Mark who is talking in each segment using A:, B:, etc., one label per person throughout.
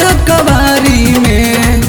A: कबारी में।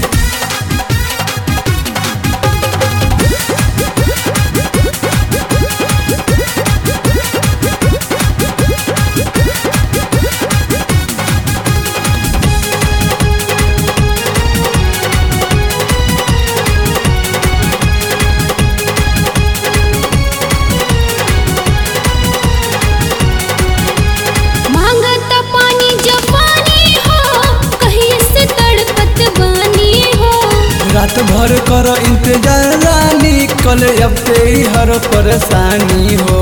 A: रात भर कर इंतजार रानी कल अब तेरी हर परेशानी हो।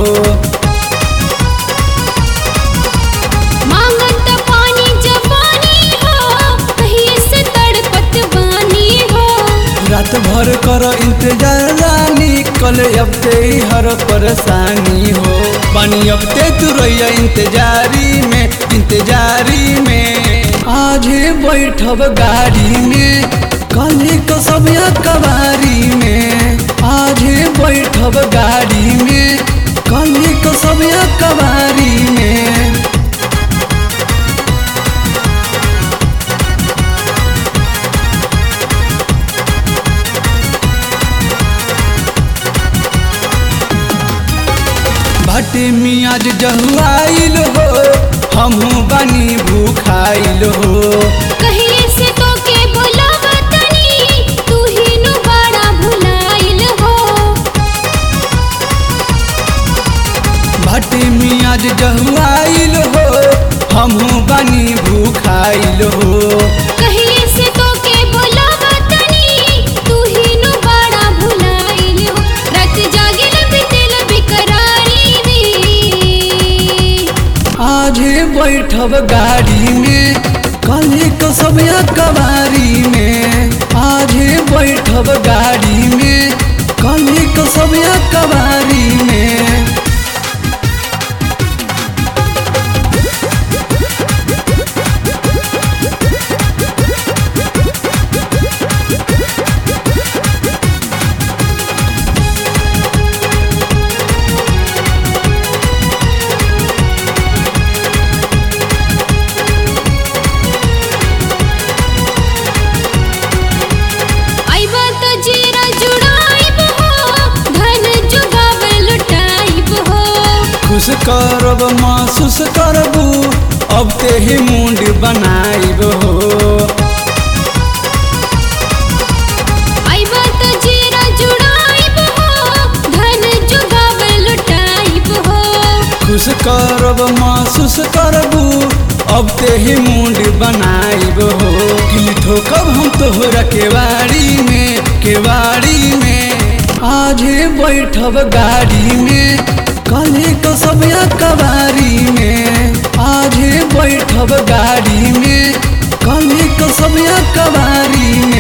B: मांगत पानी जवानी हो कहीं से तड़पत बानी हो।
A: रात भर कर इंतजार रानी कल अब तेरी हर परेशानी हो। पानी अब ते तू रहिया इंतजारी में आज बैठब गाड़ी में कल को सब कबारी में। आज बैठब गाड़ी में कल को सब कबारी में। भटे मियाज जहुआइल हो हमहू बनी भूखाइल हो।
B: कहीं से तो के बुलावतनी तू ही नु बड़ा भुलाइल हो।
A: भटे मियाज जहुआइल हो हमहू बनी भूखाइल हो।
B: कहीं से तो के बुलावतनी तू ही नु बड़ा भुलाइल हो। रात जागिल बितेल बेकरारी में
A: आज बैठब गाड़ी में कल को सब कबारी में। आज बैठब गाड़ी में कल को सब कबारी में। खुश करब महसूस करबू अब ते ही मुंड बनाइब हो। खुश करब महसूस करबू अब ते ही मुंड बनाइब हो। किल ठोकब हम तोहरा केवाड़ी में आज बैठब गाड़ी में कल को सब कबारी में। आज बैठब गाड़ी में कल को सब कबारी में।